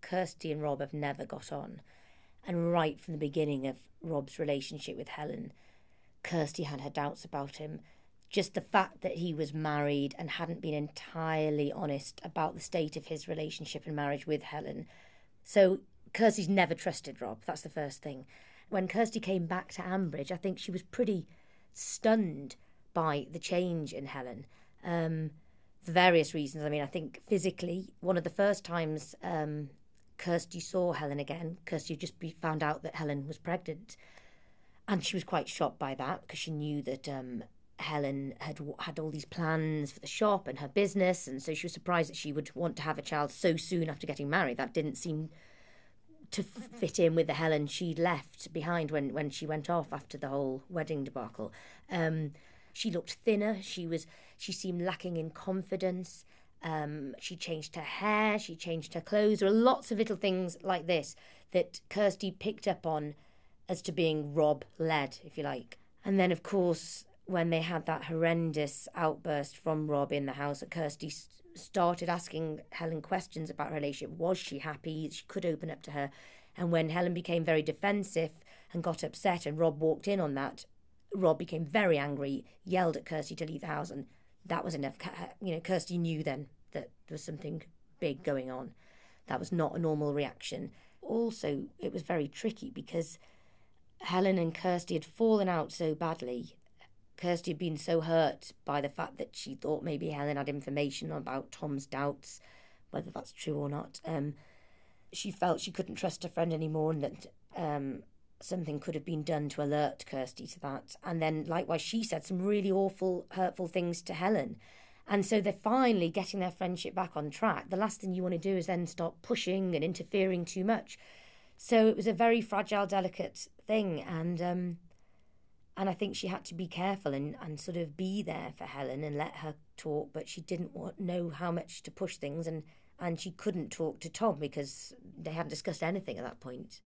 Kirsty and Rob have never got on. And right from the beginning of Rob's relationship with Helen, Kirsty had her doubts about him. Just the fact that he was married and hadn't been entirely honest about the state of his relationship and marriage with Helen. So Kirsty's never trusted Rob. That's the first thing. When Kirsty came back to Ambridge, I think she was pretty stunned by the change in Helen, for various reasons. I mean, I think physically, one of the first times Kirsty saw Helen again, Kirsty had just found out that Helen was pregnant. And she was quite shocked by that because she knew that Helen had all these plans for the shop and her business. And so she was surprised that she would want to have a child so soon after getting married. That didn't seem to fit in with the Helen she'd left behind when she went off after the whole wedding debacle. She looked thinner. She seemed lacking in confidence. She changed her hair. She changed her clothes. There are lots of little things like this that Kirsty picked up on as to being Rob-led, if you like. And then, of course, when they had that horrendous outburst from Rob in the house, that Kirsty started asking Helen questions about her relationship. Was she happy? She could open up to her. And when Helen became very defensive and got upset and Rob walked in on that, Rob became very angry, yelled at Kirsty to leave the house, and that was enough. Kirsty knew then that there was something big going on. That was not a normal reaction. Also, it was very tricky because Helen and Kirsty had fallen out so badly. Kirsty had been so hurt by the fact that she thought maybe Helen had information about Tom's doubts, whether that's true or not. She felt she couldn't trust her friend anymore and that something could have been done to alert Kirsty to that. And then, likewise, she said some really awful, hurtful things to Helen. And so they're finally getting their friendship back on track. The last thing you want to do is then start pushing and interfering too much. So it was a very fragile, delicate thing. And I think she had to be careful and sort of be there for Helen and let her talk. But she didn't know how much to push things. And she couldn't talk to Tom because they hadn't discussed anything at that point.